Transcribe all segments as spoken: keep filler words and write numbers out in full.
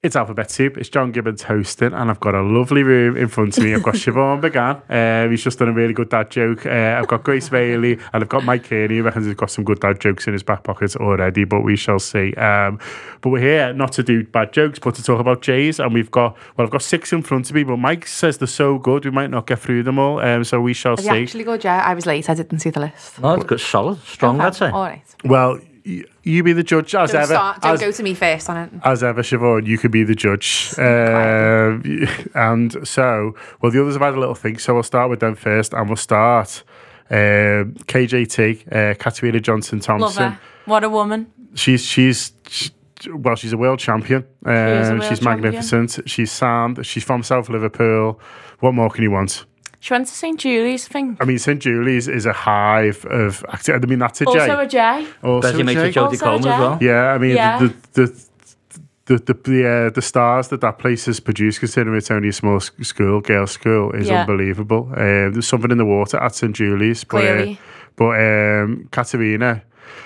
It's Alphabet Soup. It's John Gibbons hosting, and I've got a lovely room in front of me. I've got Siobhan Began. Uh, he's just done a really good dad joke. Uh, I've got Grace Bailey, and I've got Mike Kearney, who reckons he's got some good dad jokes in his back pocket already, but we shall see. Um, but we're here not to do bad jokes, but to talk about Jays, and we've got, well, I've got six in front of me, but Mike says they're so good, we might not get through them all, um, so we shall Are see. they actually good, yeah? I was late, I didn't see the list. No, it's good, solid, strong, Okay, I'd say. all right. Well, y- you be the judge, as Don't, ever. start, don't as, go to me first on it. As ever, Siobhan, you could be the judge. Um, and so, well, the others have had a little think, so we'll start with them first, and we'll start um, K J T, uh, Katarina Johnson-Thompson. Love her. What a woman. She's, she's, she, well, she's a world champion. Um, She is a world she's champion. magnificent. She's sound. She's from South Liverpool. What more can you want? She went to Saint Julie's, I think. I mean, Saint Julie's is a hive of acting. I mean, that's a J. Also a J. Also Betty a makes J. with Jodie Also Comer Jay. as well. Yeah, I mean, Yeah. the the the the the, uh, the stars that that place has produced, considering it's only a small s- school, girls' school, is Yeah. unbelievable. Um, there's something in the water at Saint Julie's, but uh, Clearly. but um, Katerina,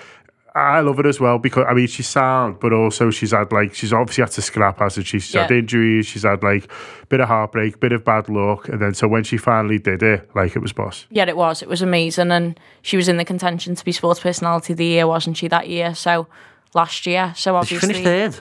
I love her as well because I mean she's sound, but also she's had like she's obviously had to scrap, hasn't she? She's had Yeah. injuries, she's had like bit of heartbreak, bit of bad luck, and then so when she finally did it, like it was boss. Yeah, it was. It was amazing. And she was in the contention to be Sports Personality of the Year, wasn't she, that year? So last year. So Did she obviously. finish third?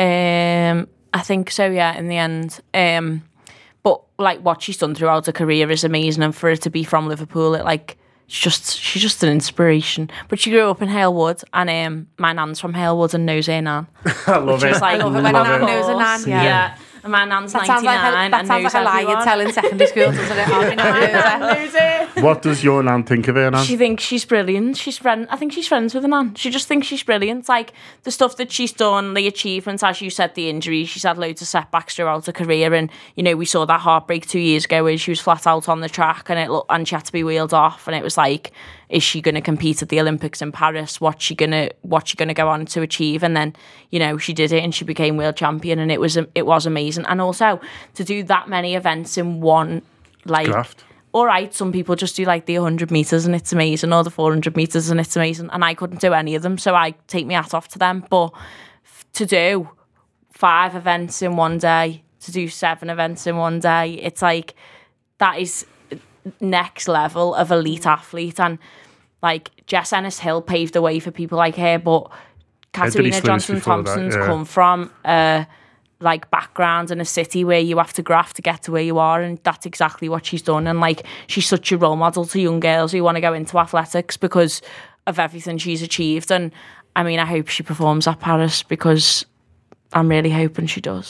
Um, I think so, yeah, in the end. Um, but like what she's done throughout her career is amazing, and for her to be from Liverpool, it like it's just she's just an inspiration. But she grew up in Halewood, and um, my nan's from Halewood and knows her nan. I love Which it. is like, I love it when a nan of knows a nan, course. yeah. yeah. And my nan's That sounds ninety-nine like a, that and sounds knows like a lie you'd everyone. tell in secondary school, doesn't it? Half your nan knows it. What does your nan think of her, nan? She thinks she's brilliant. She's friend. I think she's friends with her nan. She just thinks she's brilliant. Like the stuff that she's done, the achievements, as you said, the injuries. She's had loads of setbacks throughout her career, and you know we saw that heartbreak two years ago where she was flat out on the track, and it looked, and she had to be wheeled off, and it was like, is she going to compete at the Olympics in Paris? What's she gonna What's she gonna go on to achieve? And then you know she did it, and she became world champion, and it was it was amazing. And also to do that many events in one like. Graft. All right, some people just do like the one hundred metres and it's amazing, or the four hundred metres and it's amazing, and I couldn't do any of them, so I take my hat off to them. But f- to do five events in one day, to do seven events in one day, it's like, that is next level of elite athlete. And like Jess Ennis-Hill paved the way for people like her, but Katarina Slims before that, Johnson-Thompson's yeah. come from uh, like background in a city where you have to graft to get to where you are, and that's exactly what she's done. And like she's such a role model to young girls who want to go into athletics because of everything she's achieved. And I mean, I hope she performs at Paris because I'm really hoping she does.